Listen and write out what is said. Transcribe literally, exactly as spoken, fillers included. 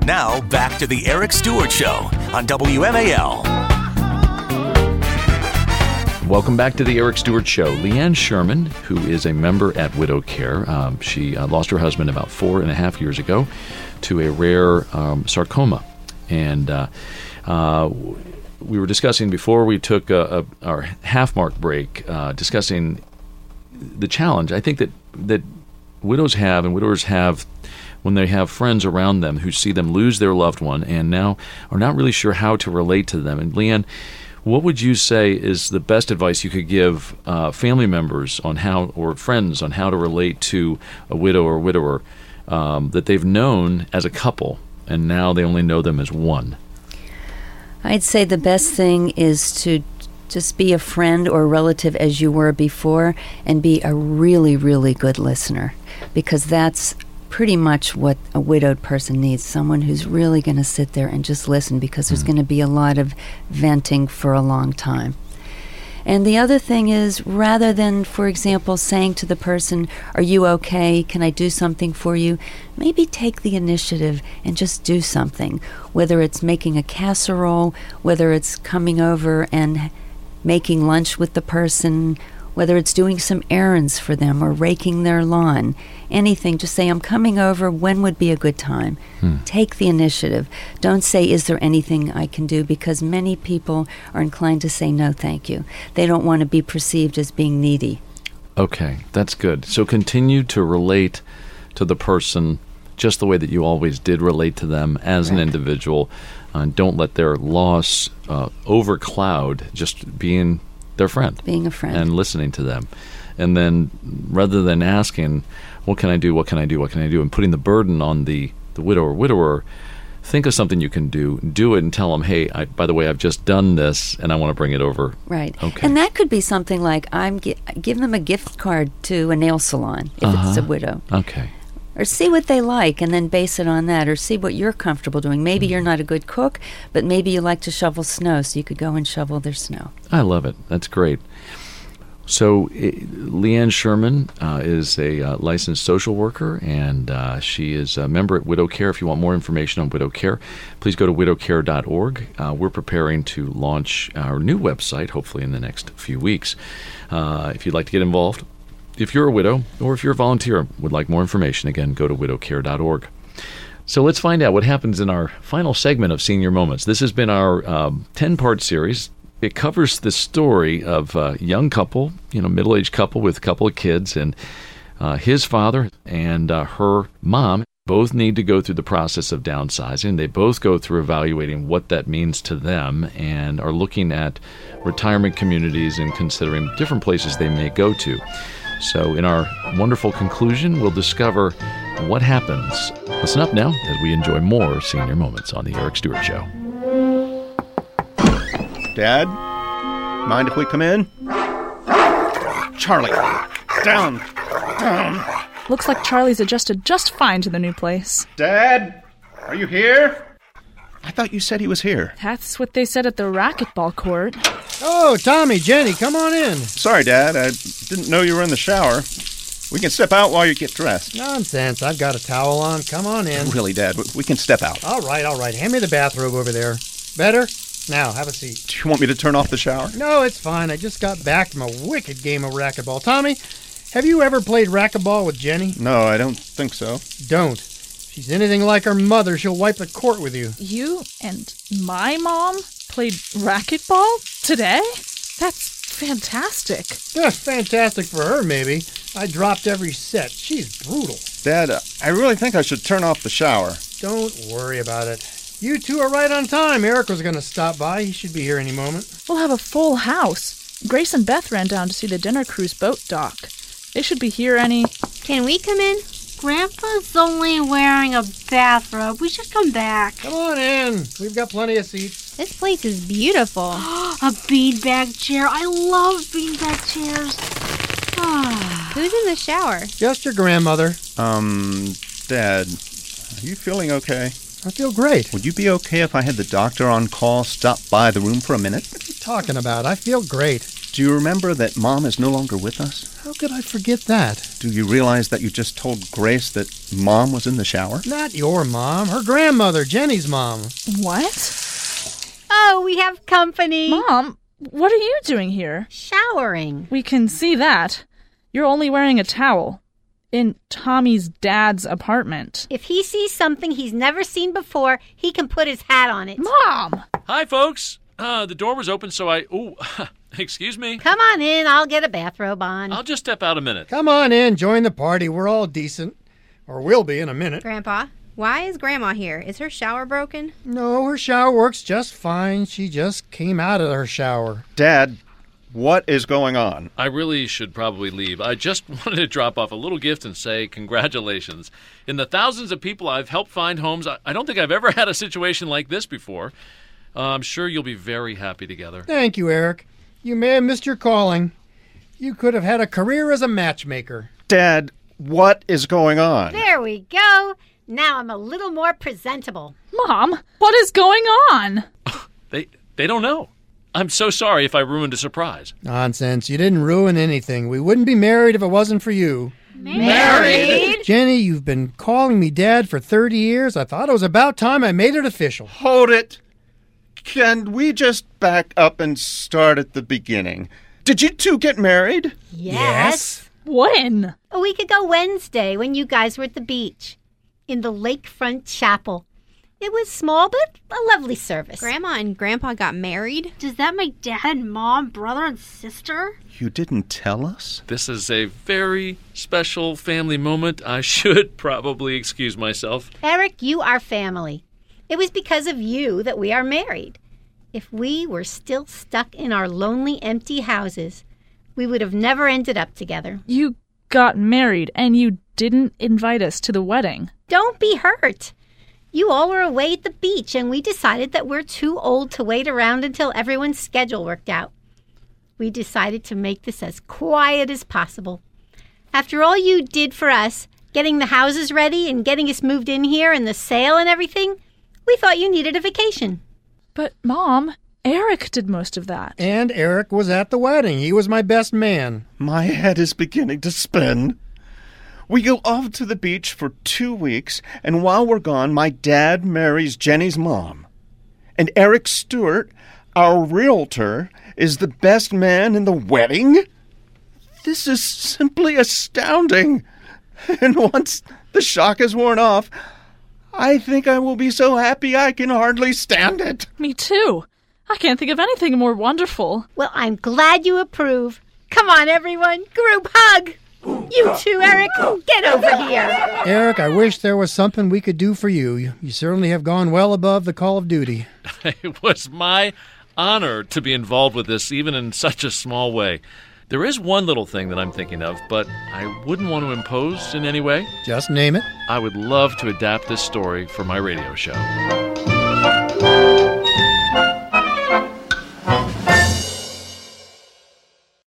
Now, back to the Eric Stewart Show on W M A L. Welcome back to the Eric Stewart Show. Leanne Sherman, who is a member at Widow Care, um, she uh, lost her husband about four and a half years ago to a rare um, sarcoma. And uh, uh, we were discussing before we took a, a, our half-mark break, uh, discussing the challenge I think that, that widows have and widowers have when they have friends around them who see them lose their loved one and now are not really sure how to relate to them. And Leanne, what would you say is the best advice you could give uh, family members on how, or friends on how to relate to a widow or widower um, that they've known as a couple and now they only know them as one? I'd say the best thing is to just be a friend or relative as you were before and be a really, really good listener, because that's pretty much what a widowed person needs, someone who's really going to sit there and just listen, because there's mm. going to be a lot of venting for a long time. And the other thing is, rather than, for example, saying to the person, are you okay? Can I do something for you? Maybe take the initiative and just do something, whether it's making a casserole, whether it's coming over and making lunch with the person, whether it's doing some errands for them or raking their lawn, anything. Just say, I'm coming over, when would be a good time? Hmm. Take the initiative. Don't say, is there anything I can do? Because many people are inclined to say, no, thank you. They don't want to be perceived as being needy. Okay, that's good. So continue to relate to the person just the way that you always did relate to them as right. an individual. Uh, don't let their loss uh, overcloud just being their friend. Being a friend. And listening to them. And then rather than asking, what can I do, what can I do, what can I do, and putting the burden on the, the widow or widower, think of something you can do, do it and tell them, hey, I, by the way, I've just done this and I want to bring it over. Right. Okay. And that could be something like, I'm gi- give them a gift card to a nail salon if uh-huh. it's a widow. Okay. Or see what they like and then base it on that, or see what you're comfortable doing. Maybe mm. you're not a good cook, but maybe you like to shovel snow, so you could go and shovel their snow. I love it. That's great. So it, Leanne Sherman uh, is a uh, licensed social worker, and uh, she is a member at Widow Care. If you want more information on Widow Care, please go to widow care dot org. Uh, we're preparing to launch our new website, hopefully in the next few weeks. Uh, if you'd like to get involved, if you're a widow or if you're a volunteer, would like more information, again, go to widow care dot org. So let's find out what happens in our final segment of Senior Moments. This has been our um, ten-part series. It covers the story of a young couple, you know, middle-aged couple with a couple of kids, and uh, his father and uh, her mom both need to go through the process of downsizing. They both go through evaluating what that means to them and are looking at retirement communities and considering different places they may go to. So in our wonderful conclusion, we'll discover what happens. Listen up now as we enjoy more Senior Moments on The Eric Stewart Show. Dad, mind if we come in? Charlie, down, down. Looks like Charlie's adjusted just fine to the new place. Dad, are you here? I thought you said he was here. That's what they said at the racquetball court. Oh, Tommy, Jenny, come on in. Sorry, Dad, I didn't know you were in the shower. We can step out while you get dressed. Nonsense, I've got a towel on. Come on in. Really, Dad, we can step out. All right, all right. Hand me the bathrobe over there. Better? Now, have a seat. Do you want me to turn off the shower? No, it's fine. I just got back from a wicked game of racquetball. Tommy, have you ever played racquetball with Jenny? No, I don't think so. Don't. If she's anything like her mother, she'll wipe the court with you. You and my mom played racquetball today? That's fantastic. Yeah, fantastic for her, maybe. I dropped every set. She's brutal. Dad, I really think I should turn off the shower. Don't worry about it. You two are right on time. Eric was going to stop by. He should be here any moment. We'll have a full house. Grace and Beth ran down to see the dinner cruise boat dock. They should be here any... Can we come in? Grandpa's only wearing a bathrobe. We should come back. Come on in. We've got plenty of seats. This place is beautiful. A beanbag chair. I love beanbag chairs. Who's in the shower? Just your grandmother. Um, Dad, are you feeling okay? I feel great. Would you be okay if I had the doctor on call stop by the room for a minute? What are you talking about? I feel great. Do you remember that Mom is no longer with us? How could I forget that? Do you realize that you just told Grace that Mom was in the shower? Not your mom, her grandmother, Jenny's mom. What? Oh, we have company. Mom, what are you doing here? Showering. We can see that. You're only wearing a towel. In Tommy's dad's apartment. If he sees something he's never seen before, he can put his hat on it. Mom! Hi, folks. Uh, the door was open, so I... Oh, excuse me. Come on in. I'll get a bathrobe on. I'll just step out a minute. Come on in, join the party. We're all decent. Or will be in a minute. Grandpa, why is Grandma here? Is her shower broken? No, her shower works just fine. She just came out of her shower. Dad, what is going on? I really should probably leave. I just wanted to drop off a little gift and say congratulations. In the thousands of people I've helped find homes, I, I don't think I've ever had a situation like this before. Uh, I'm sure you'll be very happy together. Thank you, Eric. You may have missed your calling. You could have had a career as a matchmaker. Dad, what is going on? There we go. Now I'm a little more presentable. Mom, what is going on? They they don't know. I'm so sorry if I ruined a surprise. Nonsense. You didn't ruin anything. We wouldn't be married if it wasn't for you. Married? Jenny, you've been calling me Dad for thirty years. I thought it was about time I made it official. Hold it. Can we just back up and start at the beginning? Did you two get married? Yes. When? A week ago Wednesday when you guys were at the beach. In the lakefront chapel. It was small, but a lovely service. Grandma and Grandpa got married? Does that make Dad, Mom, brother, and sister? You didn't tell us? This is a very special family moment. I should probably excuse myself. Eric, you are family. It was because of you that we are married. If we were still stuck in our lonely, empty houses, we would have never ended up together. You got married and you didn't invite us to the wedding. Don't be hurt. You all were away at the beach, and we decided that we're too old to wait around until everyone's schedule worked out. We decided to make this as quiet as possible. After all you did for us, getting the houses ready and getting us moved in here and the sale and everything, we thought you needed a vacation. But, Mom, Eric did most of that. And Eric was at the wedding. He was my best man. My head is beginning to spin. We go off to the beach for two weeks, and while we're gone, my dad marries Jenny's mom. And Eric Stewart, our realtor, is the best man in the wedding? This is simply astounding. And once the shock is worn off, I think I will be so happy I can hardly stand it. Me too. I can't think of anything more wonderful. Well, I'm glad you approve. Come on, everyone. Group hug. You too, Eric. Get over here. Eric, I wish there was something we could do for you. You, you certainly have gone well above the call of duty. It was my honor to be involved with this, even in such a small way. There is one little thing that I'm thinking of, but I wouldn't want to impose in any way. Just name it. I would love to adapt this story for my radio show.